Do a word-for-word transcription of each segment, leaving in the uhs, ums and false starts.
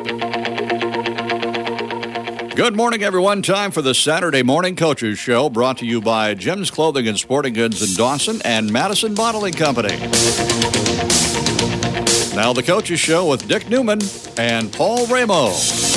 Good morning, everyone. Time for the Saturday Morning Coaches Show, brought to you by Jim's Clothing and Sporting Goods in Dawson and Madison Bottling Company. Now the Coaches Show with Dick Newman and Paul Ramo.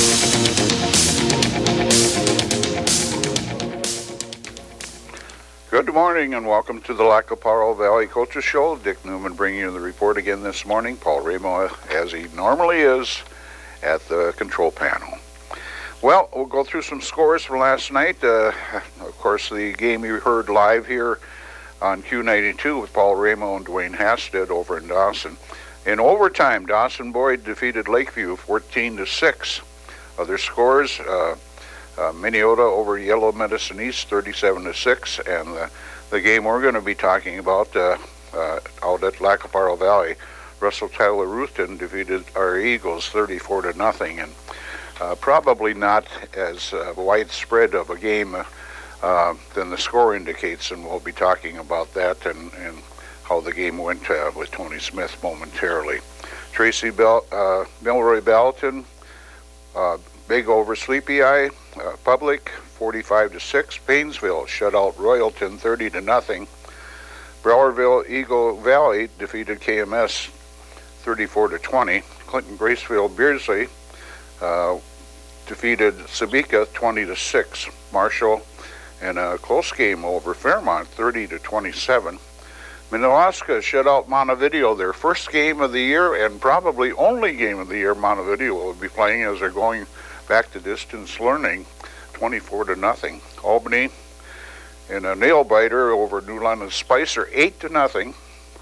Good morning and welcome to the Lacoparo Valley Coaches Show. Dick Newman bringing you the report again this morning. Paul Ramo, as he normally is, at the control panel. Well, we'll go through some scores from last night. Uh, of course, the game you heard live here on Q ninety-two with Paul Ramo and Dwayne Hasted over in Dawson. In overtime, Dawson Boyd defeated Lakeview fourteen to six. Other scores, uh, uh, Minneota over Yellow Medicine East thirty-seven to six, and the, the game we're going to be talking about uh, uh, out at Lacoparo Valley, Russell Tyler Ruthven defeated our Eagles thirty-four to nothing, and Uh, probably not as uh, widespread of a game uh, than the score indicates, and we'll be talking about that and, and how the game went uh, with Tony Smith momentarily. Tracy Bell, uh, Milroy Ballatin, uh, big over Sleepy Eye, uh, Public forty-five to six. Paynesville shut out Royalton thirty to nothing. Browerville Eagle Valley defeated K M S thirty-four to twenty. Clinton Graceville Beardsley uh, defeated Sabika twenty to six. Marshall in a close game over Fairmont thirty to twenty-seven. Minnewaska shut out Montevideo, their first game of the year and probably only game of the year Montevideo will be playing as they're going back to distance learning, twenty-four to nothing. Albany in a nail biter over New London Spicer eight to nothing.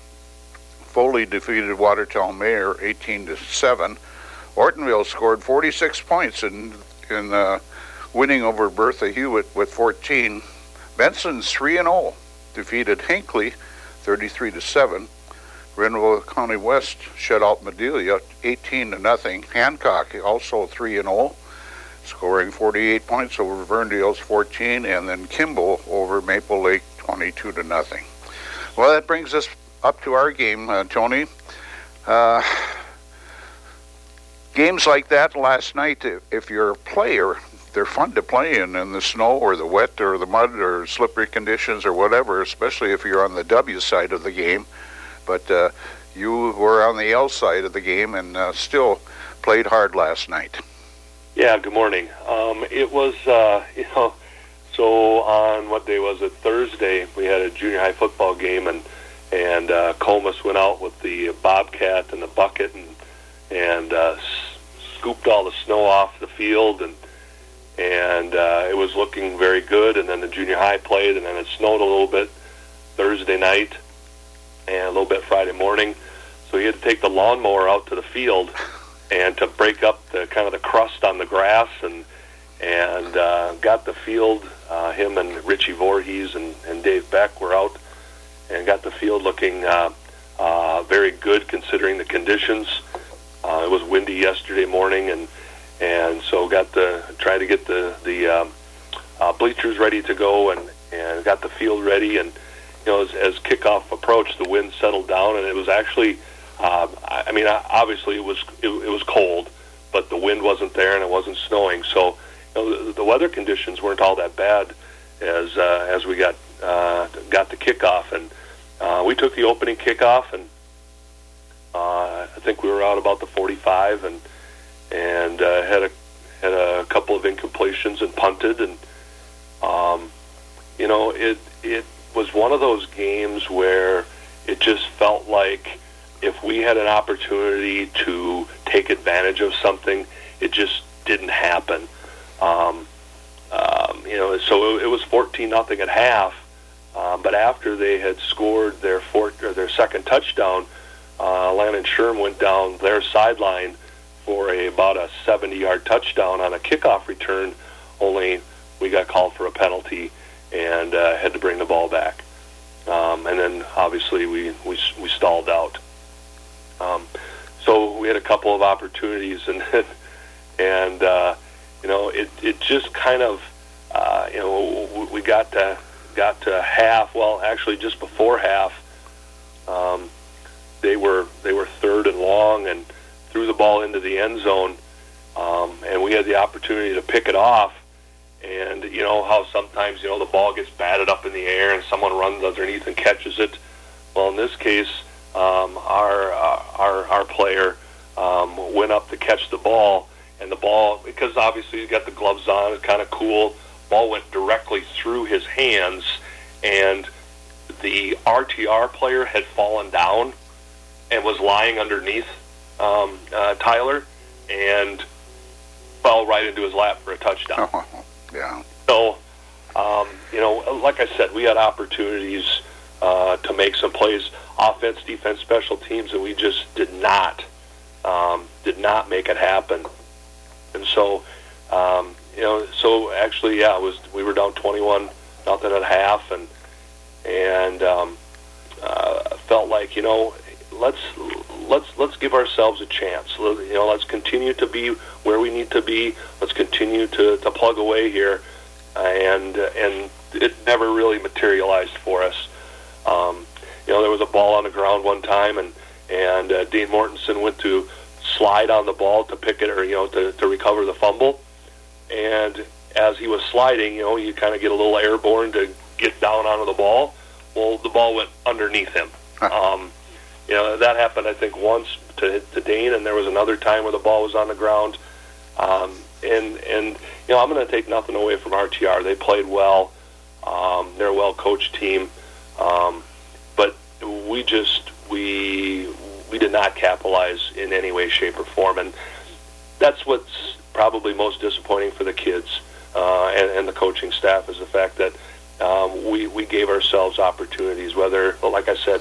Foley defeated Watertown Mayor eighteen to seven. Ortonville scored forty-six points in in uh, winning over Bertha Hewitt with fourteen. Benson's three and oh defeated Hinckley thirty-three to seven. Grenville County West shut out Madelia eighteen to nothing. Hancock also three and oh, scoring forty-eight points over Verndale's fourteen, and then Kimball over Maple Lake twenty-two to nothing. Well, that brings us up to our game, uh, Tony. Uh, Games like that last night, if you're a player, they're fun to play in, in the snow or the wet or the mud or slippery conditions or whatever, especially if you're on the W side of the game. But uh, you were on the L side of the game and uh, still played hard last night. Yeah, good morning. Um, it was, uh, you know, so on, what day was it? Thursday, we had a junior high football game, and, and uh, Comus went out with the Bobcat and the bucket and and uh, s- scooped all the snow off the field, and and uh, it was looking very good. And then the junior high played, and then it snowed a little bit Thursday night and a little bit Friday morning. So he had to take the lawnmower out to the field and to break up the kind of the crust on the grass, and and uh, got the field. Uh, him and Richie Voorhees and, and Dave Beck were out and got the field looking uh, uh, very good considering the conditions. Uh, it was windy yesterday morning, and and so got the tried to get the the um, uh, bleachers ready to go, and, and got the field ready. And you know, as, as kickoff approached, the wind settled down, and it was actually, uh, I, I mean, obviously it was it, it was cold, but the wind wasn't there, and it wasn't snowing. So you know, the, the weather conditions weren't all that bad as uh, as we got uh, got the kickoff, and uh, we took the opening kickoff and. Uh, I think we were out about the forty-five, and and uh, had a had a couple of incompletions and punted, and um, you know it it was one of those games where it just felt like if we had an opportunity to take advantage of something, it just didn't happen. Um, um, you know, so it, it was fourteen nothing at half, um, but after they had scored their fourth or their second touchdown. Uh, Landon Sherm went down their sideline for a, about a seventy-yard touchdown on a kickoff return, only we got called for a penalty and uh, had to bring the ball back. Um, and then, obviously, we, we, we stalled out. Um, so we had a couple of opportunities, and, and uh, you know, it, it just kind of, uh, you know, we got to, got to half, well, actually just before half, um, they were they were third and long and threw the ball into the end zone. Uh, and we had the opportunity to pick it off. And you know how sometimes you know the ball gets batted up in the air and someone runs underneath and catches it. Well, in this case, um, our, uh, our our player um, went up to catch the ball, and the ball, because obviously he's got the gloves on, it's kind of cool. Ball went directly through his hands, and the R T R player had fallen down and was lying underneath um, uh, Tyler, and fell right into his lap for a touchdown. Yeah. So, um, you know, like I said, we had opportunities uh, to make some plays, offense, defense, special teams, and we just did not, um, did not make it happen. And so, um, you know, so actually, yeah, it was we were down twenty-one nothing at half, and and um, uh, felt like you know, let's let's let's give ourselves a chance. You know, let's continue to be where we need to be. Let's continue to, to plug away here, uh, and and it never really materialized for us. Um, you know, there was a ball on the ground one time, and and uh, Dane Mortensen went to slide on the ball to pick it, or you know, to, to recover the fumble. And as he was sliding, you know, you kind of get a little airborne to get down onto the ball. Well, the ball went underneath him. Um, you know, that happened, I think, once to, to Dane, and there was another time where the ball was on the ground. Um, and, and, you know, I'm going to take nothing away from R T R. They played well. Um, they're a well-coached team. Um, but we just, we, we did not capitalize in any way, shape, or form. And that's what's probably most disappointing for the kids uh, and, and the coaching staff, is the fact that um, we, we gave ourselves opportunities, whether, like I said,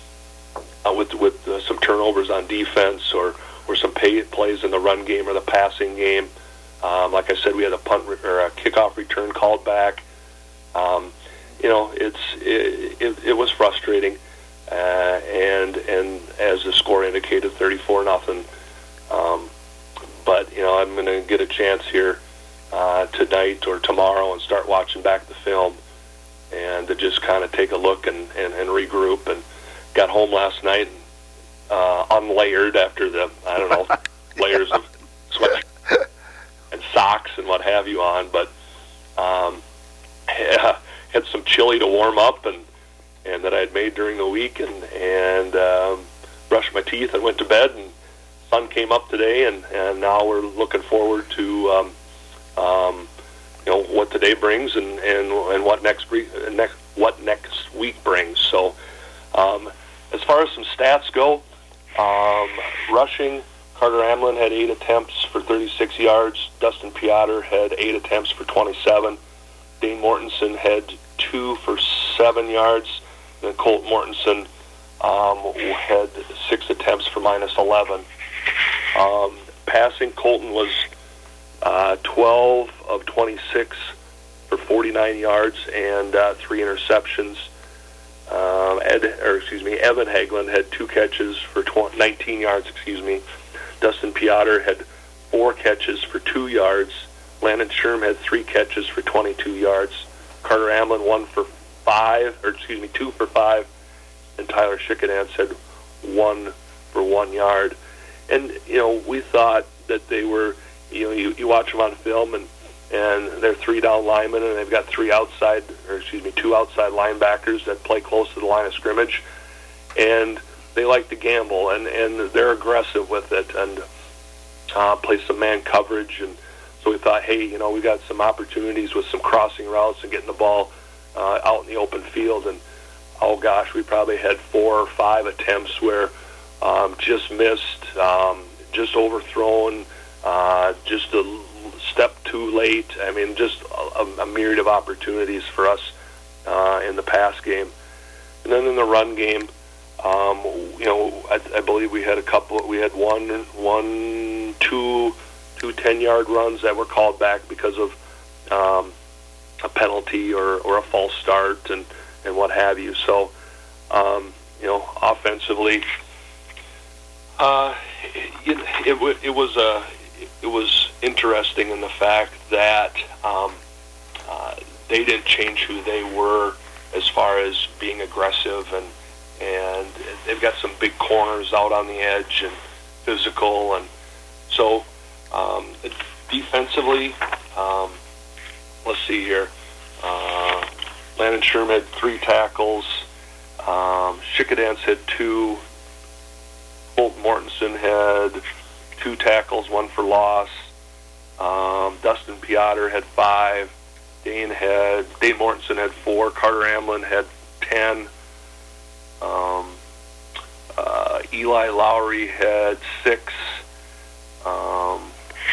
uh, with with uh, some turnovers on defense, or, or some pay, plays in the run game or the passing game. Um, like I said, we had a punt re- or a kickoff return called back. Um, you know, it's it, it, it was frustrating, uh, and and as the score indicated, thirty-four nothing. Um, But, you know, I'm going to get a chance here uh, tonight or tomorrow and start watching back the film, and to just kind of take a look and, and, and regroup. And got home last night and uh, unlayered after the, I don't know, layers of sweat and socks and what have you on. But um, yeah, had some chili to warm up and, and that I had made during the week, and, and um, brushed my teeth and went to bed, and sun came up today, and, and now we're looking forward to um, um, you know, what today brings, and, and, and what next week next what next week brings. So um, as far as some stats go, um, rushing, Carter Amlin had eight attempts for thirty-six yards. Dustin Piotr had eight attempts for twenty-seven. Dane Mortensen had two for seven yards. And then Colt Mortensen um, had six attempts for minus eleven. Um, passing, Colton was uh, twelve of twenty-six for forty-nine yards and uh, three interceptions. Um, Ed, or excuse me, Evan Hagelin had two catches for tw- nineteen yards. Excuse me. Dustin Piotr had four catches for two yards. Landon Sherm had three catches for twenty-two yards. Carter Amlin one for five, or excuse me, two for five, and Tyler Schickenance had one for one yard. And, you know, we thought that they were, you know, you, you watch them on film, and, and they're three down linemen, and they've got three outside, or excuse me, two outside linebackers that play close to the line of scrimmage. And they like to gamble, and, and they're aggressive with it, and uh, play some man coverage. And so we thought, hey, you know, we got some opportunities with some crossing routes and getting the ball uh, out in the open field. And, oh, gosh, we probably had four or five attempts where Um, just missed, um, just overthrown, uh, just a step too late. I mean, just a, a myriad of opportunities for us uh, in the pass game. And then in the run game, um, you know, I, I believe we had a couple. We had one, one, two, two ten-yard runs that were called back because of um, a penalty or, or a false start and, and what have you. So, um, you know, offensively. Uh, it, it, it was uh, it was interesting in the fact that um, uh, they didn't change who they were as far as being aggressive, and and they've got some big corners out on the edge and physical, and so um, defensively, um, let's see here. Uh, Landon Sherman had three tackles. Um, Shikadance had two. Holt Mortensen had two tackles, one for loss. Um, Dustin Piotr had five. Dane had Dane Mortensen had four. Carter Amlin had ten. Um, uh, Eli Lowry had six. Um,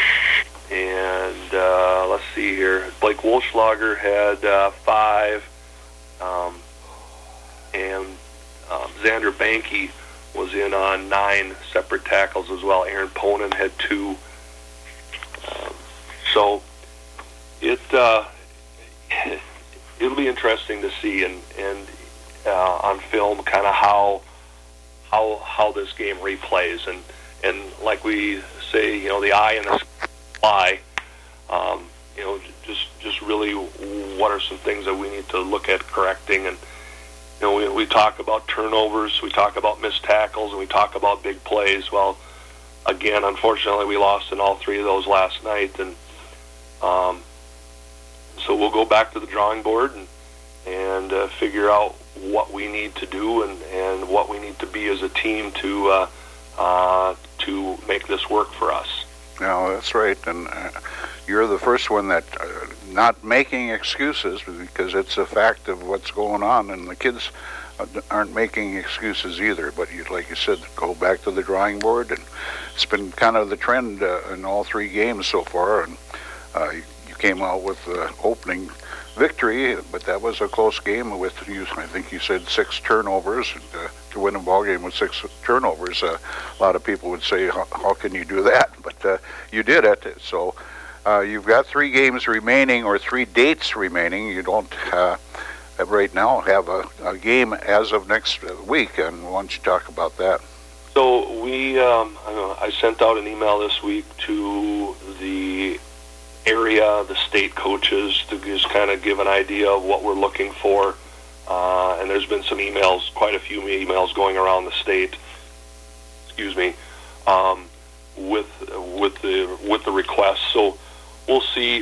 and uh, let's see here. Blake Wolschlager had uh, five. Um, and um, Xander Banke was in on nine separate tackles as well. Aaron Ponan had two. Um, so it uh, it'll be interesting to see and and uh, on film kind of how how how this game replays and and like we say, you know, the eye and the eye. Um, you know, just just really what are some things that we need to look at correcting. And you know, we, we talk about turnovers, we talk about missed tackles, and we talk about big plays. Well, again, unfortunately, we lost in all three of those last night, and um, so we'll go back to the drawing board and and uh, figure out what we need to do and, and what we need to be as a team to uh, uh, to make this work for us. No, that's right, and uh, you're the first one that uh, not making excuses because it's a fact of what's going on, and the kids uh, aren't making excuses either. But you, like you said, go back to the drawing board, and it's been kind of the trend uh, in all three games so far. And uh, you, you came out with the opening victory, but that was a close game with you. I think you said six turnovers. And, uh, to win a ball game with six turnovers, uh, a lot of people would say, how, how can you do that? But uh, you did it. So uh, you've got three games remaining, or three dates remaining. You don't uh, right now have a, a game as of next week. And why don't you talk about that? So we, um, I, know, I sent out an email this week to the area, the state coaches, to just kind of give an idea of what we're looking for. Uh, and there's been some emails, quite a few emails going around the state. Excuse me, um, with with the with the requests. So we'll see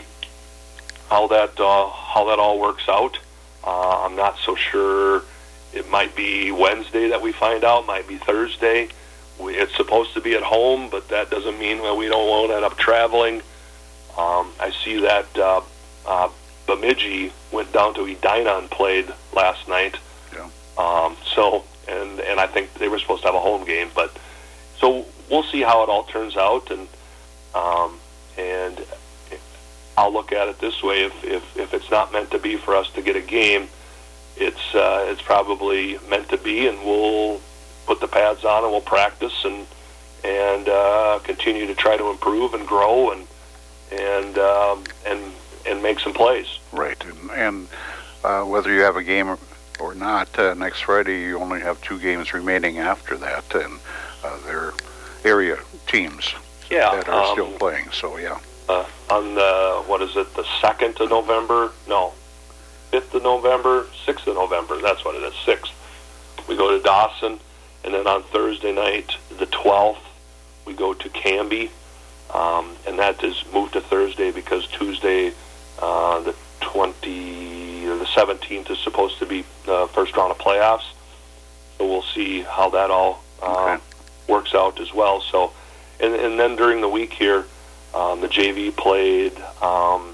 how that uh, how that all works out. Uh, I'm not so sure. It might be Wednesday that we find out. Might be Thursday. We, it's supposed to be at home, but that doesn't mean well, we don't won't end up traveling. Um, I see that uh, uh, Bemidji went down to Edina and played last night. Yeah. Um, so, and and I think they were supposed to have a home game, but so we'll see how it all turns out, and um, and I'll look at it this way: if, if if it's not meant to be for us to get a game, it's uh, it's probably meant to be, and we'll put the pads on and we'll practice and and uh, continue to try to improve and grow and and um, and and make some plays. Right, and, and uh, whether you have a game or, or not, uh, next Friday you only have two games remaining after that, and uh, they're area teams yeah, that are um, still playing, so yeah. Uh, on the, what is it, the second of November? No, fifth of November, sixth of November, that's what it is, sixth. We go to Dawson, and then on Thursday night, the twelfth, we go to Canby, um, and that is moved to Thursday because Tuesday, Uh, the twenty or the seventeenth is supposed to be the first round of playoffs, so we'll see how that all uh, okay. works out as well. So, and, and then during the week here, um, the J V played um,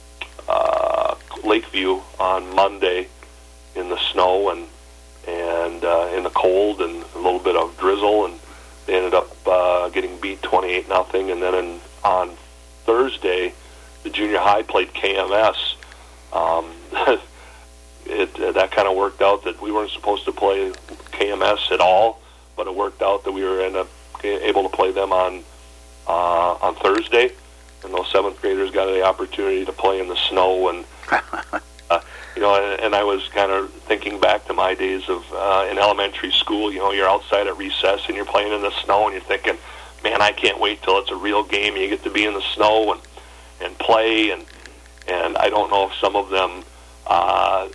uh, Lakeview on Monday in the snow and and uh, in the cold and a little bit of drizzle, and they ended up uh, getting beat twenty-eight nothing. And then in, on Thursday, the junior high played K M S. Um, it uh, that kind of worked out that we weren't supposed to play K M S at all, but it worked out that we were end up able to play them on uh, on Thursday, and those seventh graders got the opportunity to play in the snow. And uh, you know, and, and I was kind of thinking back to my days of uh, in elementary school. You know, you're outside at recess and you're playing in the snow, and you're thinking, "Man, I can't wait till it's a real game. And you get to be in the snow and and play." And and I don't know if some of them uh,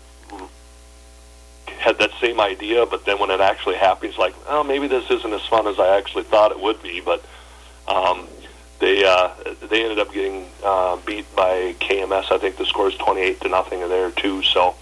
had that same idea, but then when it actually happens, like, oh, maybe this isn't as fun as I actually thought it would be. But um, they uh, they ended up getting uh, beat by K M S. I think the score is twenty-eight to nothing there too. So,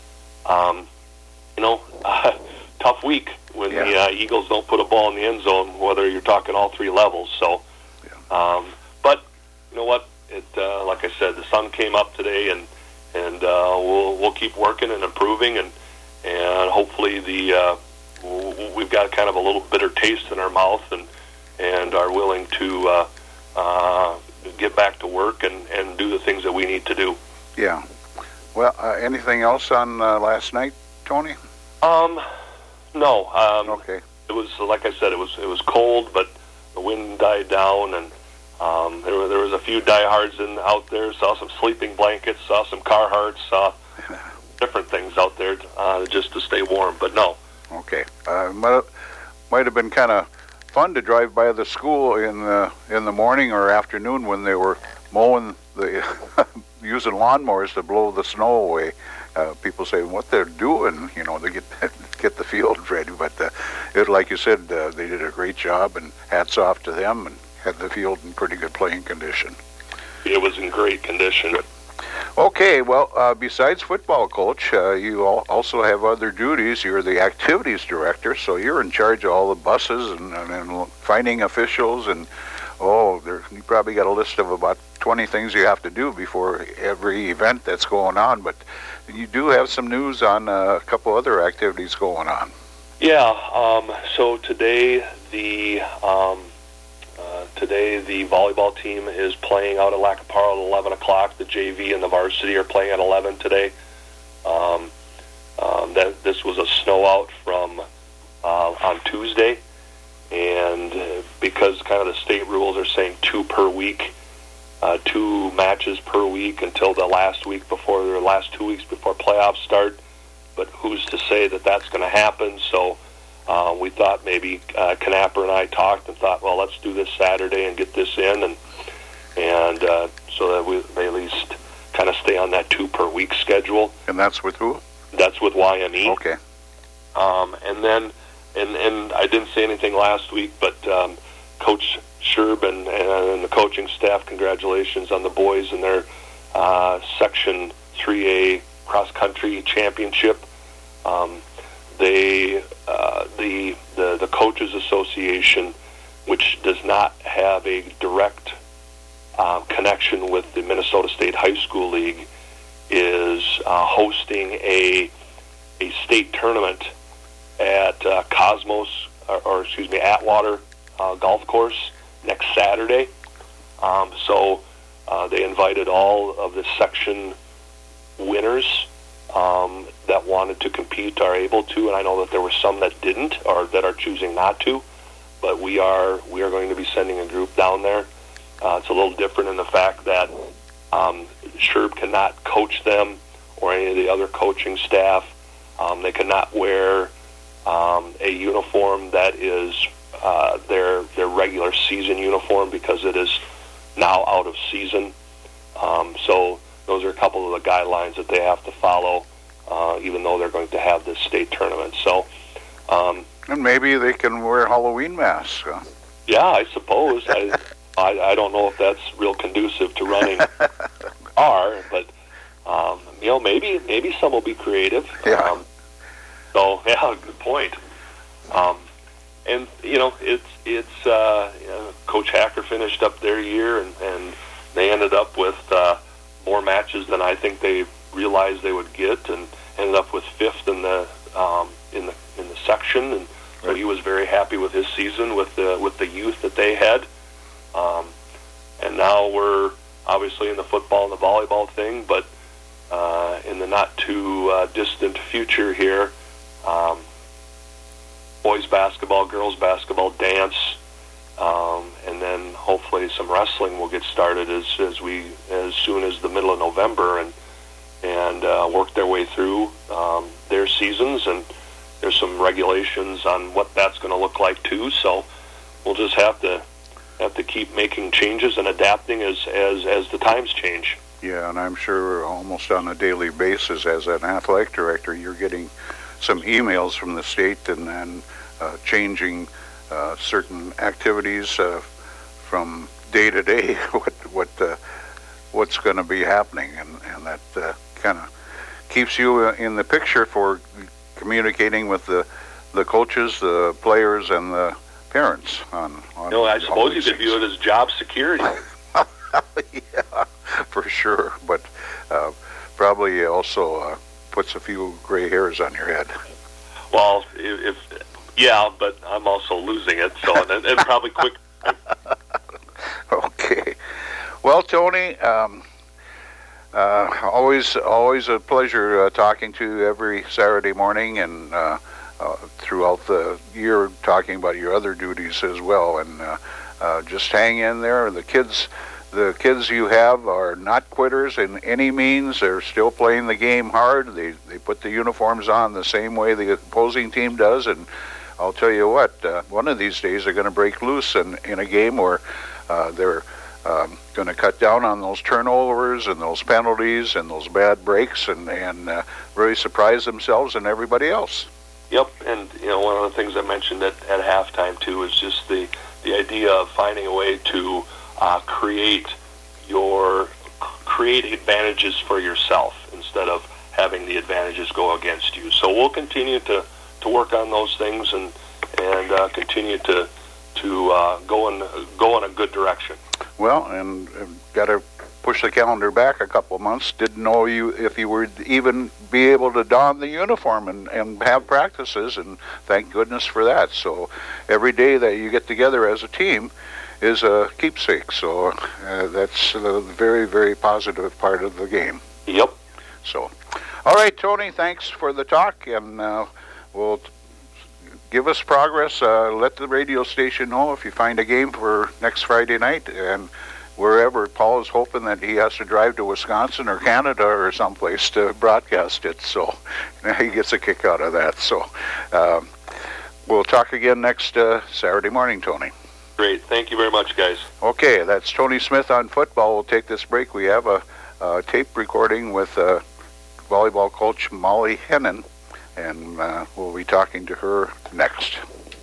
um, you know, uh, tough week when yeah. the uh, Eagles don't put a ball in the end zone, whether you're talking all three levels. So, yeah. um, but you know what? It uh, like I said, the sun came up today, and and uh, we'll we'll keep working and improving, and and hopefully the uh, we've got kind of a little bitter taste in our mouth, and and are willing to uh, uh, get back to work and, and do the things that we need to do. Yeah. Well, uh, anything else on uh, last night, Tony? Um, no. Um, okay. It was like I said, it was it was cold, but the wind died down, and um, there were there was a few diehards in out there. Saw some sleeping blankets, saw some Carhartts, saw different things out there uh, just to stay warm. But no. Okay. Uh, might might have been kind of fun to drive by the school in the in the morning or afternoon when they were mowing the using lawnmowers to blow the snow away. Uh, people say what they're doing, you know, to get get the field ready. But uh, it, like you said, uh, they did a great job, and hats off to them, and had the field in pretty good playing condition. It was in great condition. Good. Okay, well, uh, besides football coach, uh, you al- also have other duties. You're the activities director, so you're in charge of all the buses and, and, and finding officials, and oh, there, you probably got a list of about twenty things you have to do before every event that's going on, but you do have some news on uh, a couple other activities going on. Yeah, um, so today the... Um, Uh, today, the volleyball team is playing out at Lacaparo at eleven o'clock. The J V and the varsity are playing at eleven today. Um, um, that this was a snow out from uh, on Tuesday, and uh, because kind of the state rules are saying two per week, uh, two matches per week until the last week before the last two weeks before playoffs start. But who's to say that that's going to happen? So. Uh, we thought maybe uh, Knapper and I talked and thought, well, let's do this Saturday and get this in, and and uh, so that we they at least kind of stay on that two per week schedule. And that's with who? That's with Y M E. Okay. Um, and then, and and I didn't say anything last week, but um, Coach Sherb and, and the coaching staff, congratulations on the boys and their uh, Section three A cross country championship. Um, They, uh, the, the the Coaches Association, which does not have a direct um, connection with the Minnesota State High School League, is uh, hosting a a state tournament at uh, Cosmos, or, or excuse me, Atwater uh, Golf Course next Saturday. Um, so uh, they invited all of the section winners Um, that wanted to compete are able to, and I know that there were some that didn't or that are choosing not to. But we are we are going to be sending a group down there. Uh, it's a little different in the fact that um, Sherb cannot coach them or any of the other coaching staff. Um, they cannot wear um, a uniform that is uh, their their regular season uniform because it is now out of season. Um, so. Those are a couple of the guidelines that they have to follow, uh, even though they're going to have this state tournament. So, um, and maybe they can wear Halloween masks. Huh? Yeah, I suppose. I, I I don't know if that's real conducive to running a car, but um, you know, maybe maybe some will be creative. Yeah. Um, so yeah, good point. Um, and you know, it's it's uh, you know, Coach Hacker finished up their year, and, and they ended up with. Uh, more matches than I think they realized they would get, and ended up with fifth in the um, in the in the section, and so right. He was very happy with his season with the with the youth that they had. Um, and now we're obviously in the football and the volleyball thing, but uh, in the not too uh, distant future here, um, boys basketball, girls basketball, dance. Um, and then hopefully some wrestling will get started as as we as soon as the middle of November, and and uh, work their way through um, their seasons. And there's some regulations on what that's going to look like too. So we'll just have to have to keep making changes and adapting as as as the times change. Yeah, and I'm sure almost on a daily basis as an athletic director, you're getting some emails from the state and then uh, changing. Uh, certain activities uh, from day to day what what uh, what's going to be happening, and and that uh, kind of keeps you in the picture for communicating with the the coaches, the players, and the parents on. on no, I suppose you could view it as job security. Yeah, for sure, but uh, probably also uh, puts a few gray hairs on your head. Well, if, if yeah, but I'm also losing it, so and, and probably quick. Okay, well, Tony, um, uh, always always a pleasure uh, talking to you every Saturday morning, and uh, uh, throughout the year talking about your other duties as well, and uh, uh, just hang in there. The kids. The kids you have are not quitters in any means. They're still playing the game hard. They they put the uniforms on the same way the opposing team does, and I'll tell you what, uh, one of these days they're going to break loose in, in a game where uh, they're um, going to cut down on those turnovers and those penalties and those bad breaks, and, and uh, really surprise themselves and everybody else. Yep, and you know, one of the things I mentioned at, at halftime too is just the, the idea of finding a way to Uh, create your create advantages for yourself instead of having the advantages go against you. So we'll continue to, to work on those things and and uh, continue to to uh, go in go in a good direction. Well, and uh, got to push the calendar back a couple of months. Didn't know you if you would even be able to don the uniform and, and have practices, and thank goodness for that. So every day that you get together as a team is a keepsake, so uh, that's a very, very positive part of the game. Yep. So, all right, Tony, thanks for the talk, and uh, we'll t- give us progress. Uh, let the radio station know if you find a game for next Friday night, and wherever. Paul is hoping that he has to drive to Wisconsin or Canada or someplace to broadcast it, so he gets a kick out of that. So um, we'll talk again next uh, Saturday morning, Tony. Great. Thank you very much, guys. Okay, that's Tony Smith on football. We'll take this break. We have a, a tape recording with uh, volleyball coach Molly Hennon, and uh, we'll be talking to her next.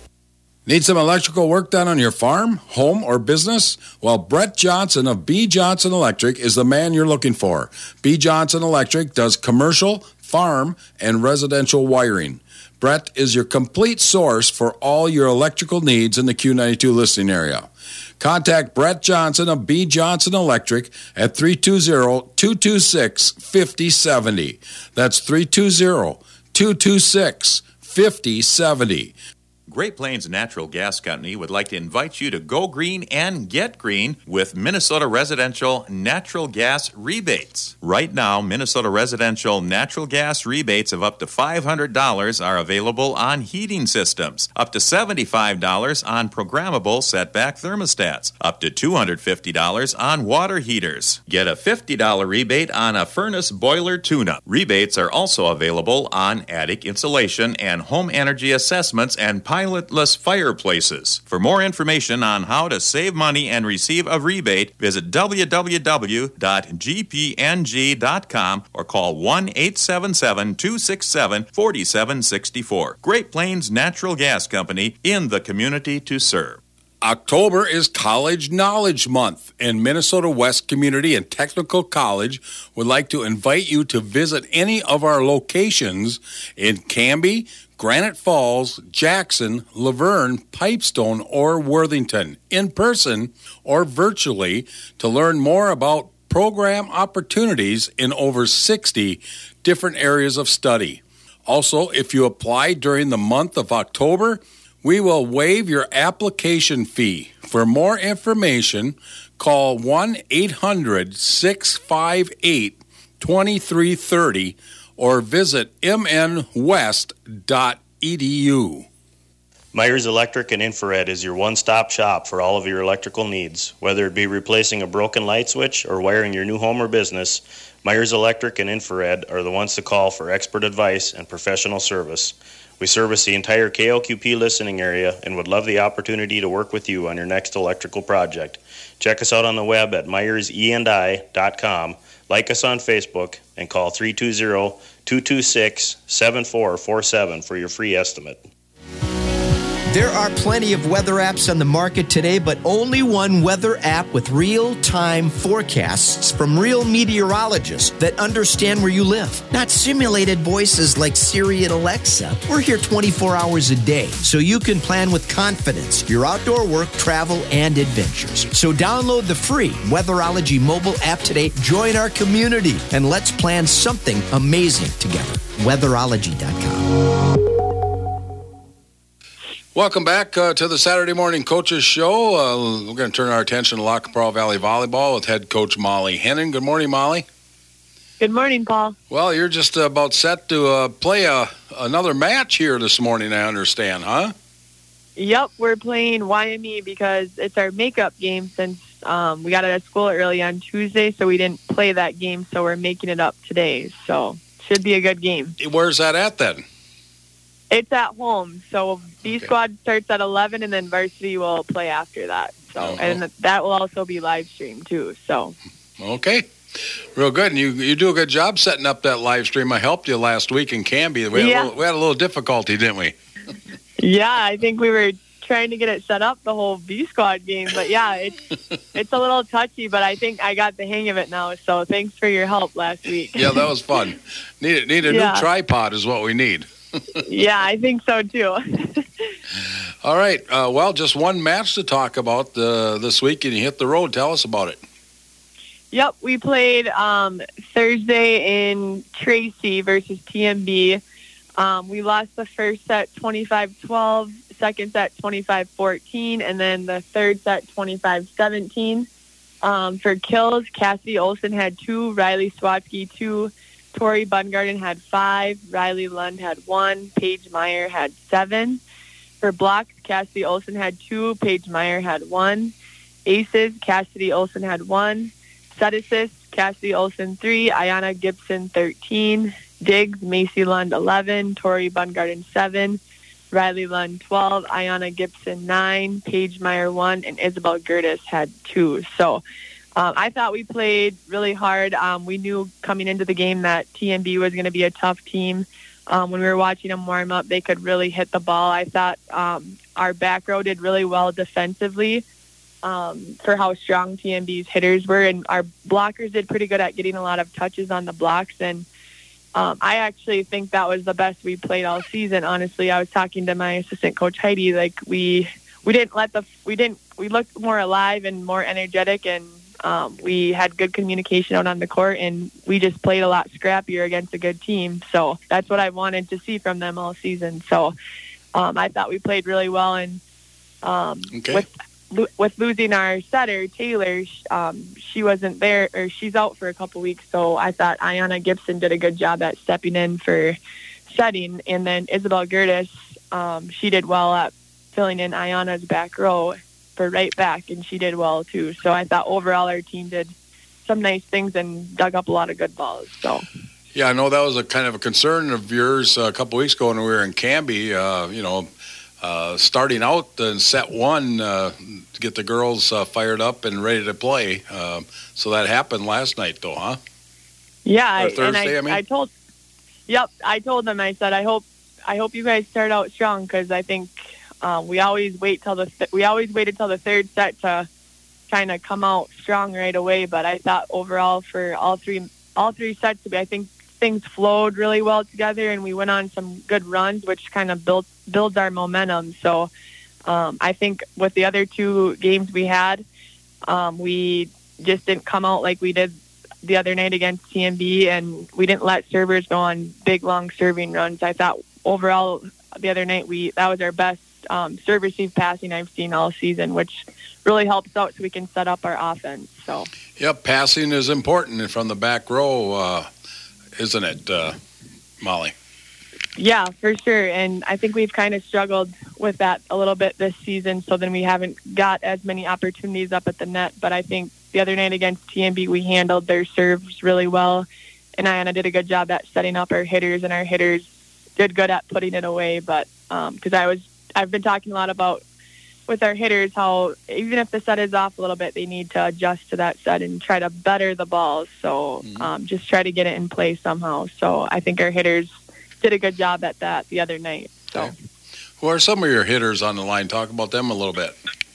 Need some electrical work done on your farm, home, or business? Well, Brett Johnson of B. Johnson Electric is the man you're looking for. B. Johnson Electric does commercial, farm, and residential wiring. Brett is your complete source for all your electrical needs in the Q ninety-two listening area. Contact Brett Johnson of B. Johnson Electric at three two zero, two two six, five zero seven zero. That's three two zero, two two six, five zero seven zero. Great Plains Natural Gas Company would like to invite you to go green and get green with Minnesota Residential Natural Gas Rebates. Right now, Minnesota Residential Natural Gas Rebates of up to five hundred dollars are available on heating systems, up to seventy-five dollars on programmable setback thermostats, up to two hundred fifty dollars on water heaters. Get a fifty dollars rebate on a furnace boiler tune-up. Rebates are also available on attic insulation and home energy assessments and pilotless fireplaces. For more information on how to save money and receive a rebate, visit w w w dot g p n g dot com or call one eight seven seven, two six seven, four seven six four. Great Plains Natural Gas Company, in the community to serve. October is College Knowledge Month, and Minnesota West Community and Technical College would like to invite you to visit any of our locations in Canby, Granite Falls, Jackson, Laverne, Pipestone, or Worthington, in person or virtually, to learn more about program opportunities in over sixty different areas of study. Also, if you apply during the month of October, we will waive your application fee. For more information, call one eight hundred, six five eight, two three three zero or visit m n west dot e d u. Myers Electric and Infrared is your one-stop shop for all of your electrical needs. Whether it be replacing a broken light switch or wiring your new home or business, Myers Electric and Infrared are the ones to call for expert advice and professional service. We service the entire K O Q P listening area and would love the opportunity to work with you on your next electrical project. Check us out on the web at myers e and i dot com, like us on Facebook, and call three two zero, two two six, seven four four seven for your free estimate. There are plenty of weather apps on the market today, but only one weather app with real-time forecasts from real meteorologists that understand where you live. Not simulated voices like Siri and Alexa. We're here twenty-four hours a day, so you can plan with confidence your outdoor work, travel, and adventures. So download the free Weatherology mobile app today, join our community, and let's plan something amazing together. weatherology dot com. Welcome back uh, to the Saturday Morning Coaches Show. Uh, we're going to turn our attention to Lac La Parle Valley Volleyball with head coach Molly Henning. Good morning, Molly. Good morning, Paul. Well, you're just about set to uh, play a, another match here this morning, I understand, huh? Yep, we're playing Y M E because it's our makeup game since um, we got out of school early on Tuesday, so we didn't play that game, so we're making it up today. So should be a good game. Where's that at then? It's at home, so B Okay. squad starts at eleven, and then varsity will play after that. So, Uh-huh. and that will also be live streamed too. So, Okay. Real good. And you you do a good job setting up that live stream. I helped you last week in Canby. We had, Yeah. a, little, we had a little difficulty, didn't we? yeah, I think we were trying to get it set up the whole B squad game, but yeah, it's it's a little touchy, but I think I got the hang of it now. So, thanks for your help last week. Yeah, that was fun. Need, need a Yeah. new tripod is what we need. yeah, I think so too. All right. Uh, well, just one match to talk about uh, this week, and you hit the road. Tell us about it. Yep, we played um, Thursday in Tracy versus T M B. Um, we lost the first set twenty-five twelve, second set twenty-five fourteen, and then the third set twenty-five seventeen. Um, for kills, Cassidy Olsen had two, Riley Swatsky two, Tori Bungarden had five, Riley Lund had one, Paige Meyer had seven. For blocks, Cassidy Olsen had two, Paige Meyer had one. Aces, Cassidy Olsen had one. Set assists, Cassidy Olsen three, Ayana Gibson thirteen. Digs, Macy Lund eleven, Tori Bungarden seven, Riley Lund twelve, Ayana Gibson nine, Paige Meyer one, and Isabel Gertis had two. So um, I thought we played really hard. Um, we knew coming into the game that T M B was going to be a tough team. Um, when we were watching them warm up, they could really hit the ball. I thought um, our back row did really well defensively um, for how strong T M B's hitters were, and our blockers did pretty good at getting a lot of touches on the blocks. And um, I actually think that was the best we played all season. Honestly, I was talking to my assistant coach Heidi. Like we we didn't let the we didn't we looked more alive and more energetic, and um, we had good communication out on the court, and we just played a lot scrappier against a good team. So that's what I wanted to see from them all season. So um, I thought we played really well, and um, Okay. with with losing our setter Taylor, um, she wasn't there, or she's out for a couple weeks. So I thought Ayana Gibson did a good job at stepping in for setting, and then Isabel Gertis, um, she did well at filling in Ayana's back row for right back, and she did well too. So I thought overall our team did some nice things and dug up a lot of good balls. So. Yeah, I know that was a kind of a concern of yours a couple weeks ago when we were in Canby. Uh, you know, uh, starting out in set one uh, to get the girls uh, fired up and ready to play. Uh, so that happened last night, though, huh? Yeah, Or Thursday, and I, I mean? I told, yep, I told them. I said, I hope, I hope you guys start out strong, because I think um, we always wait till the th- we always waited till the third set to kind of come out strong right away. But I thought overall for all three all three sets, I think things flowed really well together, and we went on some good runs, which kind of built builds our momentum. So um, I think with the other two games we had, um, we just didn't come out like we did the other night against T M B, and we didn't let servers go on big, long serving runs. I thought overall the other night we that was our best um, serve receive passing I've seen all season, which really helps out so we can set up our offense. So Yep, passing is important from the back row, uh, isn't it, uh, Molly? yeah, for sure. And I think we've kind of struggled with that a little bit this season, so then we haven't got as many opportunities up at the net. But I think the other night against T M B, we handled their serves really well, and Ayana did a good job at setting up our hitters, and our hitters did good at putting it away. But because um, I was, I've been talking a lot about with our hitters how even if the set is off a little bit, they need to adjust to that set and try to better the balls. So Mm-hmm. um, just try to get it in play somehow. So I think our hitters did a good job at that the other night. So. Okay. Who are some of your hitters on the line? Talk about them a little bit.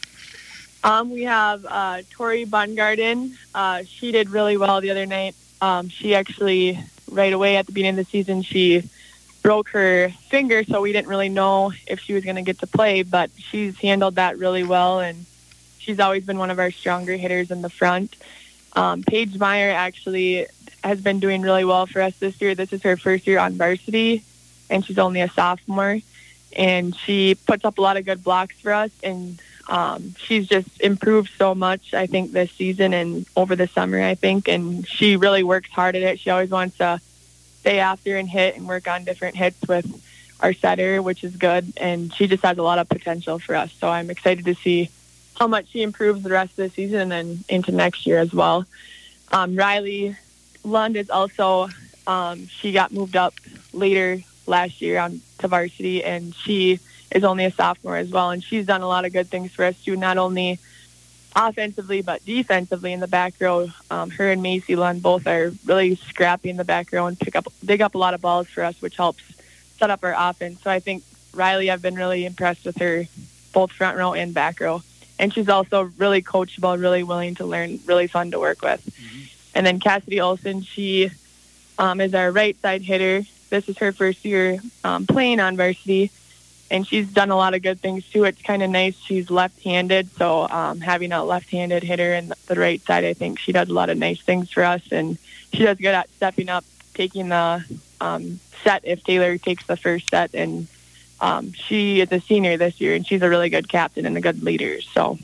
Um, we have uh, Tori Bungarden. Uh, she did really well the other night. Um, she actually, right away at the beginning of the season, she broke her finger, so we didn't really know if she was going to get to play, but she's handled that really well, and she's always been one of our stronger hitters in the front. Um, Paige Meyer actually has been doing really well for us this year. This is her first year on varsity, and she's only a sophomore, and she puts up a lot of good blocks for us, and um, she's just improved so much, I think, this season and over the summer, I think, and she really works hard at it. She always wants to stay after and hit and work on different hits with our setter, which is good, and she just has a lot of potential for us, so I'm excited to see how much she improves the rest of the season and then into next year as well. Um, Riley Lund is also, um, she got moved up later last year on to varsity, and she is only a sophomore as well, and she's done a lot of good things for us too, not only offensively but defensively in the back row. Um, her and Macy Lund both are really scrappy in the back row and pick up, dig up a lot of balls for us, which helps set up our offense. So I think Riley, I've been really impressed with her, both front row and back row. And she's also really coachable, really willing to learn, really fun to work with. Mm-hmm. And then Cassidy Olson, she um, is our right side hitter. This is her first year um, playing on varsity, and she's done a lot of good things too. It's kind of nice. She's left-handed, so um, having a left-handed hitter in the right side, I think she does a lot of nice things for us, and she does good at stepping up, taking the um, set if Taylor takes the first set, and um, she is a senior this year, and she's a really good captain and a good leader. So.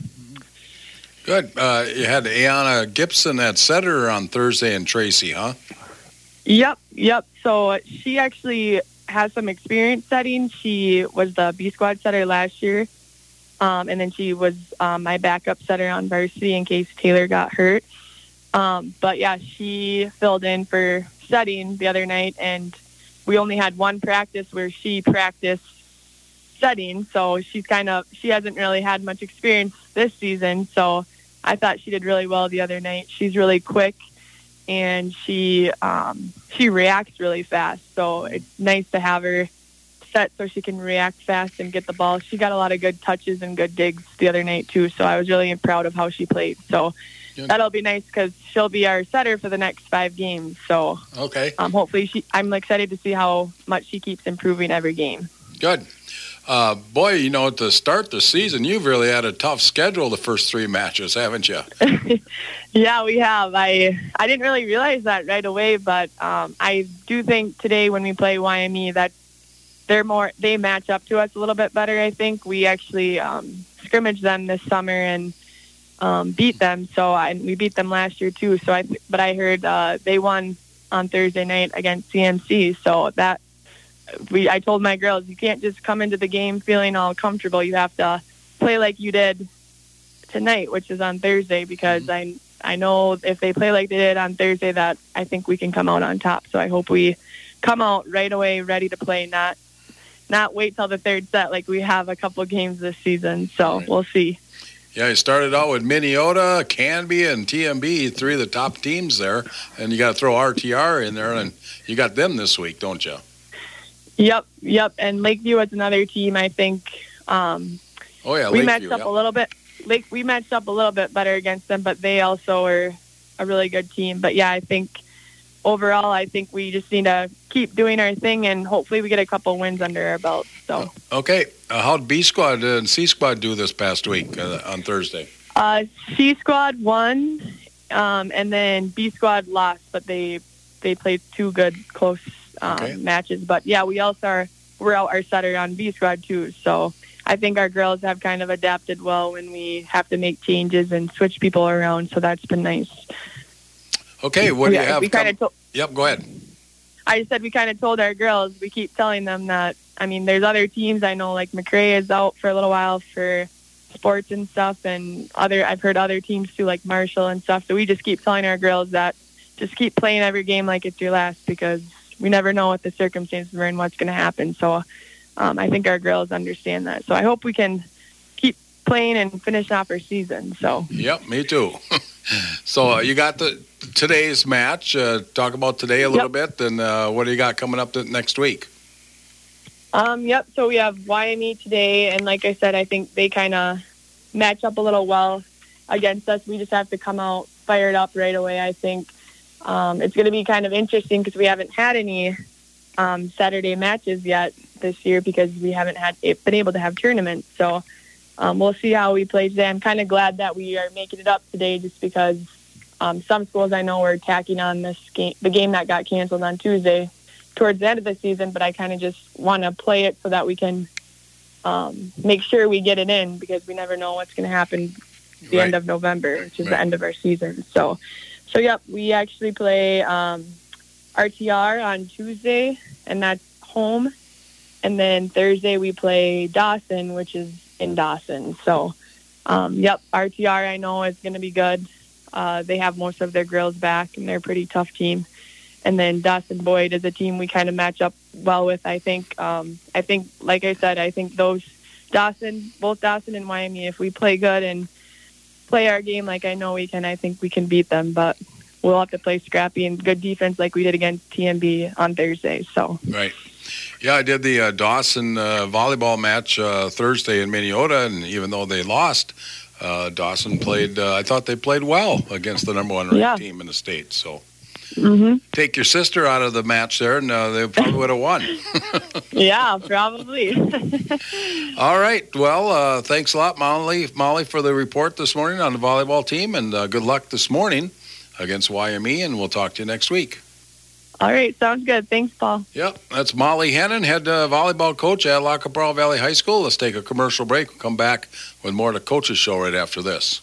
Good. Uh, you had Ayana Gibson at setter on Thursday in Tracy, huh? Yep, yep. So she actually has some experience setting. She was the B squad setter last year, um, and then she was um, my backup setter on varsity in case Taylor got hurt. Um, but yeah, she filled in for setting the other night, and we only had one practice where she practiced setting. So she's kind of she hasn't really had much experience this season. So I thought she did really well the other night. She's really quick, and she um, she reacts really fast. So it's nice to have her set so she can react fast and get the ball. She got a lot of good touches and good digs the other night too. So I was really proud of how she played. So good. That'll be nice because she'll be our setter for the next five games. So okay, um, hopefully she. I'm excited to see how much she keeps improving every game. Good. Uh, boy, you know, to start the season, you've really had a tough schedule the first three matches, haven't you? Yeah, we have. I I didn't really realize that right away, but um, I do think today when we play Y M E that they're more they match up to us a little bit better. I think we actually um, scrimmaged them this summer and um, beat them. So I, we beat them last year too. So I but I heard uh, they won on Thursday night against C M C. So that. We, I told my girls, you can't just come into the game feeling all comfortable. You have to play like you did tonight, which is on Thursday, because mm-hmm. I I know if they play like they did on Thursday, that I think we can come out on top. So I hope we come out right away, ready to play, not not wait till the third set like we have a couple games this season. So right. We'll see. Yeah, you started out with Minneota, Canby, and T M B, three of the top teams there, and you got to throw R T R in there, and you got them this week, don't you? Yep, yep. And Lakeview was another team, I think. Um, oh, yeah, we Lakeview, matched up yep. a little bit. Lake, we matched up a little bit better against them, but they also are a really good team. But, yeah, I think overall, I think we just need to keep doing our thing, and hopefully we get a couple wins under our belt. So Okay. Uh, how'd B Squad and C Squad do this past week uh, on Thursday? Uh, C Squad won, um, and then B Squad lost, but they they played two good, close Um, okay. matches. But yeah, we also are we're out our setter on B squad too. So I think our girls have kind of adapted well when we have to make changes and switch people around. So that's been nice. Okay, what do yeah, you have? We kind of to- yep, go ahead. I just said we kind of told our girls. We keep telling them that. I mean, there's other teams I know, like McRae is out for a little while for sports and stuff, and other I've heard other teams too, like Marshall and stuff. So we just keep telling our girls that just keep playing every game like it's your last, because we never know what the circumstances are and what's going to happen. So um, I think our girls understand that. So I hope we can keep playing and finish off our season. So Yep, me too. So uh, you got the today's match. Uh, talk about today a little yep. bit, and uh, what do you got coming up the next week? Um, yep, so we have Y M E today, and like I said, I think they kind of match up a little well against us. We just have to come out fired up right away, I think. Um, it's going to be kind of interesting because we haven't had any um, Saturday matches yet this year because we haven't had been able to have tournaments. So um, we'll see how we play today. I'm kind of glad that we are making it up today just because um, some schools I know are tacking on this game, the game that got canceled on Tuesday towards the end of the season, but I kind of just want to play it so that we can um, make sure we get it in because we never know what's going to happen the Right. end of November, which is Right. the end of our season. So, so yep, we actually play um, R T R on Tuesday, and that's home. And then Thursday we play Dawson, which is in Dawson. So, um, yep, R T R I know is going to be good. Uh, they have most of their girls back, and they're a pretty tough team. And then Dawson Boyd is a team we kind of match up well with, I think. Um, I think, like I said, I think those Dawson, both Dawson and Y M E, if we play good and play our game like I know we can, I think we can beat them. But we'll have to play scrappy and good defense like we did against T M B on Thursday. So Right. Yeah, I did the uh, Dawson uh, volleyball match uh, Thursday in Minneota, and even though they lost, uh, Dawson played, uh, I thought they played well against the number one ranked Yeah. team in the state. So hmm take your sister out of the match there, and uh, they probably would have won. yeah, probably. All right. Well, uh, thanks a lot, Molly, Molly, for the report this morning on the volleyball team, and uh, good luck this morning against Y M E, and we'll talk to you next week. All right, sounds good. Thanks, Paul. Yep, that's Molly Hennon, head uh, volleyball coach at La Capral Valley High School. Let's take a commercial break. We'll come back with more of the Coaches Show right after this.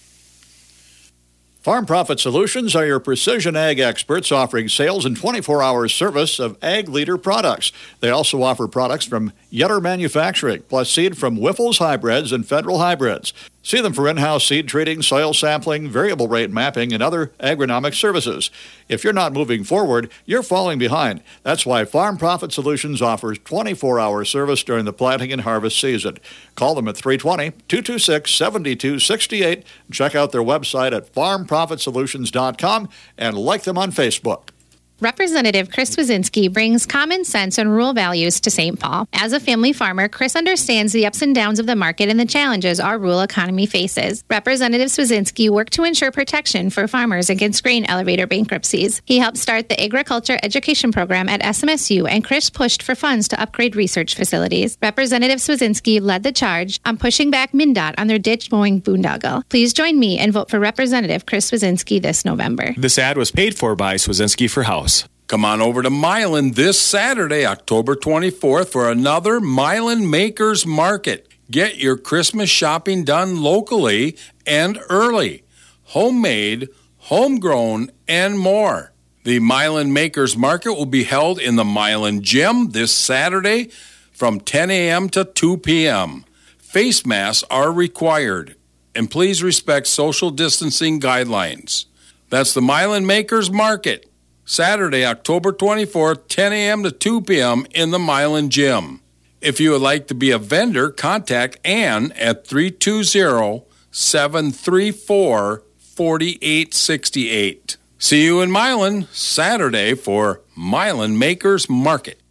Farm Profit Solutions are your precision ag experts offering sales and twenty-four hour service of Ag Leader products. They also offer products from Yetter Manufacturing, plus seed from Whiffles Hybrids and Federal Hybrids. See them for in-house seed treating, soil sampling, variable rate mapping, and other agronomic services. If you're not moving forward, you're falling behind. That's why Farm Profit Solutions offers twenty-four hour service during the planting and harvest season. Call them at three two zero, two two six, seven two six eight. Check out their website at farm profit solutions dot com and like them on Facebook. Representative Chris Wazinski brings common sense and rural values to Saint Paul. As a family farmer, Chris understands the ups and downs of the market and the challenges our rural economy faces. Representative Wazinski worked to ensure protection for farmers against grain elevator bankruptcies. He helped start the agriculture education program at S M S U, and Chris pushed for funds to upgrade research facilities. Representative Wazinski led the charge on pushing back MnDOT on their ditch mowing boondoggle. Please join me and vote for Representative Chris Wazinski this November. This ad was paid for by Swazinski for House. Come on over to Milan this Saturday, October twenty-fourth, for another Milan Makers Market. Get your Christmas shopping done locally and early. Homemade, homegrown, and more. The Milan Makers Market will be held in the Milan Gym this Saturday from ten a.m. to two p.m. Face masks are required, and please respect social distancing guidelines. That's the Milan Makers Market. Saturday, October twenty-fourth, ten a.m. to two p.m. in the Milan Gym. If you would like to be a vendor, contact Ann at three two zero, seven three four, four eight six eight. See you in Milan Saturday for Milan Makers Market.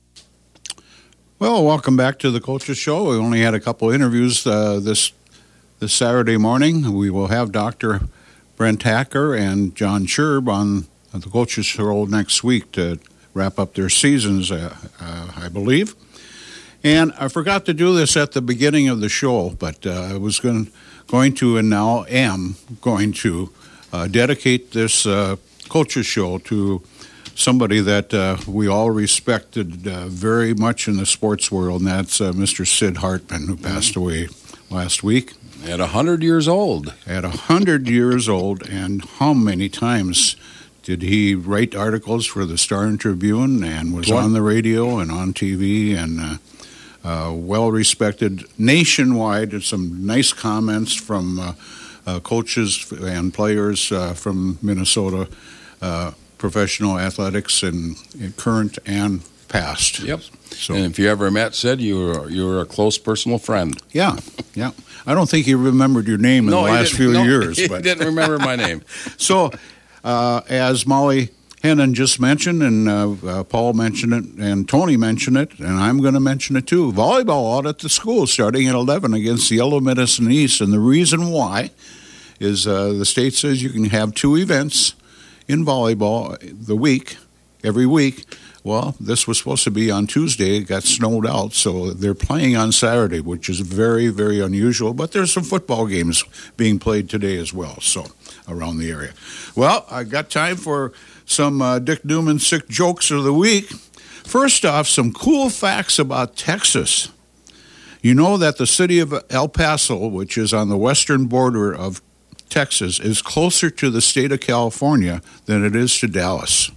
Well, welcome back to the Coaches Show. We only had a couple interviews uh, this this Saturday morning. We will have Doctor Brent Hacker and John Scherb on the Coaches Show next week to wrap up their seasons, uh, uh, I believe. And I forgot to do this at the beginning of the show, but uh, I was going, going to and now am going to uh, dedicate this uh, Coaches Show to somebody that uh, we all respected uh, very much in the sports world, and that's uh, Mister Sid Hartman, who passed away last week. At one hundred years old. At one hundred years old, and how many times did he write articles for the Star and Tribune and was on the radio and on T V and uh, uh, well-respected nationwide. And some nice comments from uh, uh, coaches and players uh, from Minnesota uh, professional athletics and, and current and past. Yep. So, and if you ever met Sid, you were you were a close personal friend. Yeah, yeah. I don't think he remembered your name in no, the last few no, years. He but didn't remember my name. So, uh, as Molly Hennon just mentioned, and uh, uh, Paul mentioned it, and Tony mentioned it, and I'm going to mention it too. Volleyball out at the school starting at eleven against the Yellow Medicine East, and the reason why is uh, the state says you can have two events in volleyball the week, every week. Well, this was supposed to be on Tuesday. It got snowed out, so they're playing on Saturday, which is very, very unusual. But there's some football games being played today as well, so around the area. Well, I got time for some uh, Dick Newman sick jokes of the week. First off, some cool facts about Texas. You know that the city of El Paso, which is on the western border of Texas, is closer to the state of California than it is to Dallas.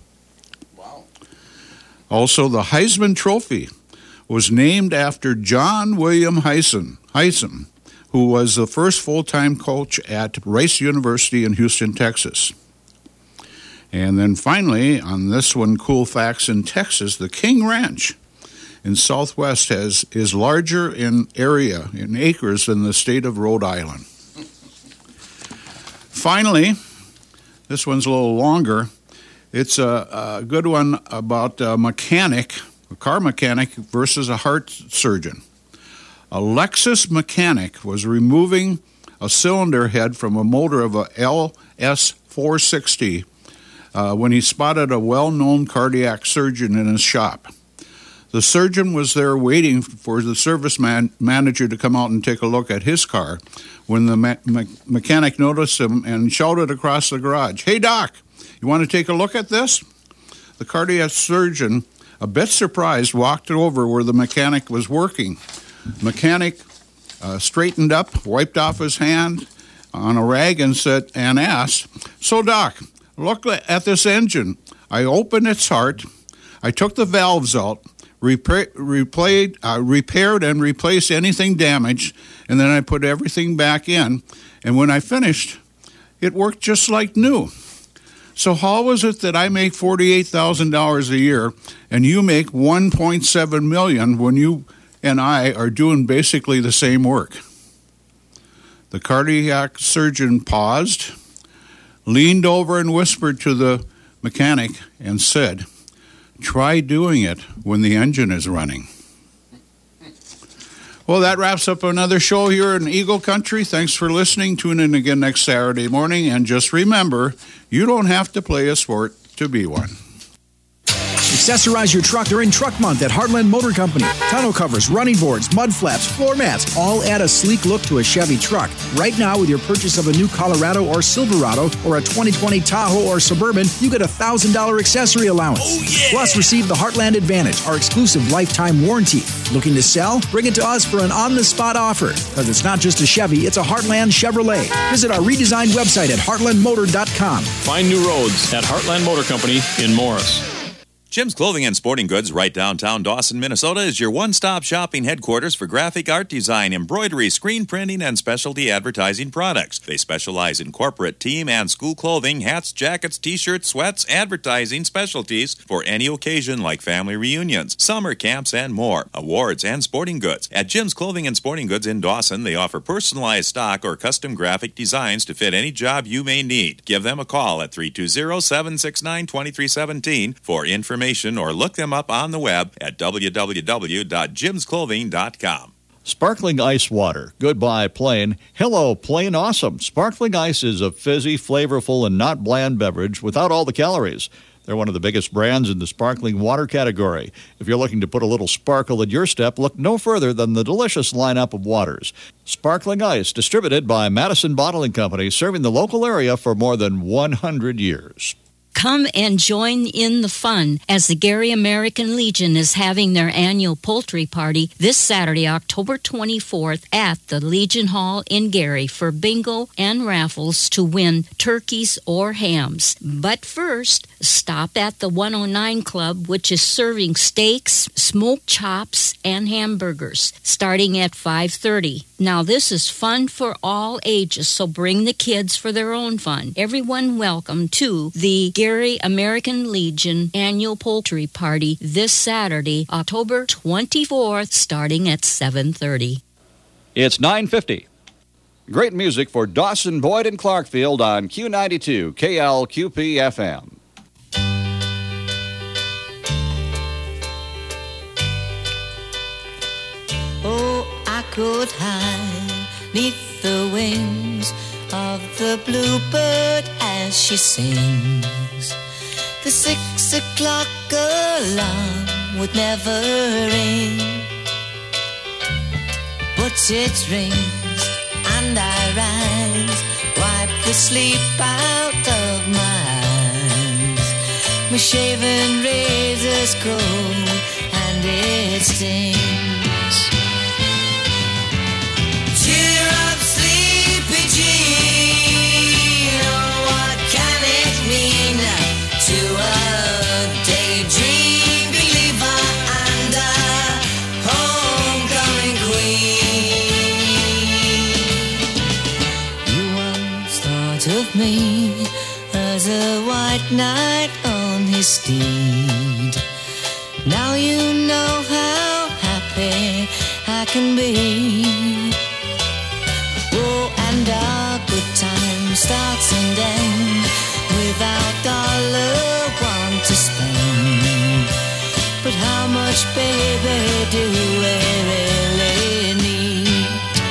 Also, the Heisman Trophy was named after John William Heisman, Heisman, who was the first full-time coach at Rice University in Houston, Texas. And then finally, on this one, cool facts in Texas, the King Ranch in Southwest has is larger in area, in acres, than the state of Rhode Island. Finally, this one's a little longer. It's a, a good one about a mechanic, a car mechanic versus a heart surgeon. A Lexus mechanic was removing a cylinder head from a motor of a L S four sixty uh, when he spotted a well-known cardiac surgeon in his shop. The surgeon was there waiting for the service man, manager to come out and take a look at his car when the me- me- mechanic noticed him and shouted across the garage, "Hey, Doc, you want to take a look at this?" The cardiac surgeon, a bit surprised, walked over where the mechanic was working. Mechanic uh, straightened up, wiped off his hand on a rag, and said and asked, "So, Doc, look at this engine. I opened its heart. I took the valves out, repa- replayed, uh, repaired and replaced anything damaged, and then I put everything back in. And when I finished, it worked just like new. So how is it that I make forty-eight thousand dollars a year and you make one point seven million dollars when you and I are doing basically the same work?" The cardiac surgeon paused, leaned over and whispered to the mechanic and said, "Try doing it when the engine is running." Well, that wraps up another show here in Eagle Country. Thanks for listening. Tune in again next Saturday morning. And just remember, you don't have to play a sport to be one. Accessorize your truck during Truck Month at Heartland Motor Company. Tonneau covers, running boards, mud flaps, floor mats, all add a sleek look to a Chevy truck. Right now, with your purchase of a new Colorado or Silverado or a twenty twenty Tahoe or Suburban, you get a one thousand dollars accessory allowance. Oh, yeah. Plus, receive the Heartland Advantage, our exclusive lifetime warranty. Looking to sell? Bring it to us for an on-the-spot offer. Because it's not just a Chevy, it's a Heartland Chevrolet. Visit our redesigned website at heartland motor dot com. Find new roads at Heartland Motor Company in Morris. Jim's Clothing and Sporting Goods, right downtown Dawson, Minnesota, is your one-stop shopping headquarters for graphic art design, embroidery, screen printing, and specialty advertising products. They specialize in corporate, team, and school clothing, hats, jackets, t-shirts, sweats, advertising specialties for any occasion like family reunions, summer camps, and more. Awards and sporting goods. At Jim's Clothing and Sporting Goods in Dawson, they offer personalized stock or custom graphic designs to fit any job you may need. Give them a call at three two zero, seven six nine, two three one seven for information or look them up on the web at w w w dot jims clothing dot com. Sparkling ice water. Goodbye, plain. Hello, plain awesome. Sparkling ice is a fizzy, flavorful, and not bland beverage without all the calories. They're one of the biggest brands in the sparkling water category. If you're looking to put a little sparkle in your step, look no further than the delicious lineup of waters. Sparkling Ice, distributed by Madison Bottling Company, serving the local area for more than one hundred years. Come and join in the fun as the Gary American Legion is having their annual poultry party this Saturday, October twenty-fourth at the Legion Hall in Gary for bingo and raffles to win turkeys or hams. But first, stop at the one oh nine Club, which is serving steaks, smoked chops, and hamburgers starting at five thirty. Now, this is fun for all ages, so bring the kids for their own fun. Everyone welcome to the Gary American Legion Annual Poultry Party this Saturday, October twenty-fourth, starting at seven thirty. It's nine fifty. Great music for Dawson, Boyd, and Clarkfield on Q ninety-two K L Q P F M. could hide neath the wings of the bluebird as she sings. The six o'clock alarm would never ring, but it rings and I rise, wipe the sleep out of my eyes. My shaven razor's cold and it stings. Cheer up, sleepy Jean, oh, what can it mean to a daydream believer and a homecoming queen? You once thought of me as a white knight on his steed. Now you know how happy I can be. Oh, and our good time starts and ends without dollar one to spend. But how much, baby, do we really need?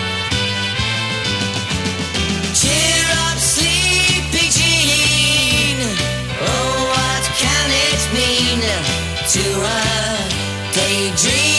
Cheer up, sleepy Jean, oh, what can it mean to a daydream